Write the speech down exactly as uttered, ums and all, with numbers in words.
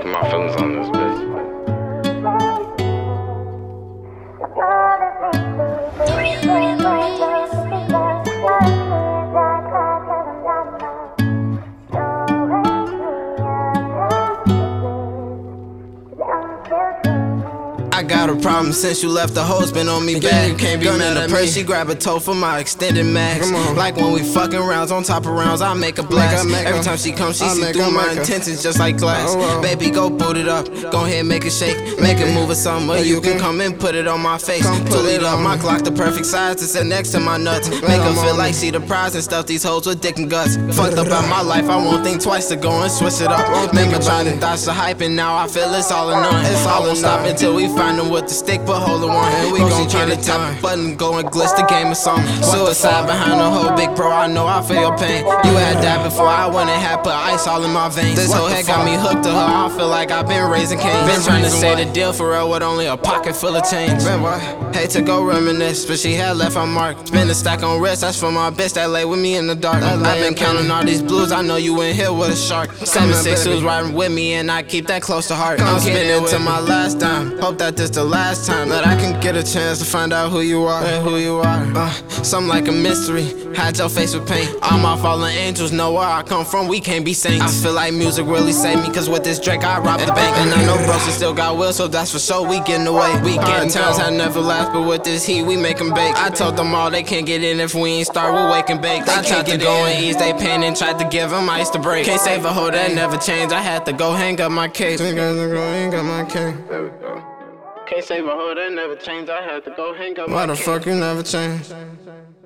speaking my feelings on this bitch. I got a problem since you left, the hoes been on me bad. You can't be Gun mad in the purse, me. She grab a toe for my extended max. Like when we fucking rounds, on top of rounds, I make a blast. Make Every time she comes, she I see through my intentions just like glass. Oh, oh. Baby, go boot it up, go ahead, make it shake, make it move or something. Or you can come and put it on my face. Pull it up, my Glock the perfect size to sit next to my nuts. Make her feel like she the prize and stuff these hoes with dick and guts. Fucked up out my life, I won't think twice to go and switch it up. Make her try to dodge the hype, and now I feel it's all in none. It's all in stop until we find them with the stick, but hold on, and we gon' try to tap a button, go and glitch the game or something. Suicide behind the whole big bro, I know I feel your pain. You had that before I went and had put ice all in my veins. This whole head got me hooked to her, I feel like I've been raising Cain. Been trying to say the deal for real with only a pocket full of change. Hate to go reminisce, but she had left her mark. Spend a stack on wrist, that's for my bitch that lay with me in the dark. I've been counting all these blues, I know you in here with a shark. Seven six who's riding with me, and I keep that close to heart. I'm spending to my last dime, hope that this the last time that I can get a chance to find out who you are and who you are. Uh, something like a mystery, hide your face with paint. All my fallen angels know where I come from, we can't be saints. I feel like music really saved me, cause with this Drake I robbed the bank. And I know bros still got will, so that's for sure we getting away. We getting times I never last, but with this heat we make them bake. I told them all they can't get in if we ain't start, we wake and bake. I tried to go and ease they pain and tried to give them ice to break. Can't save a hoe that never changed, I had to go hang up my cape. Can't up my cape. There we go. Can't save a hoe that never changed, I had to go hang up my Why the fuck you never changed?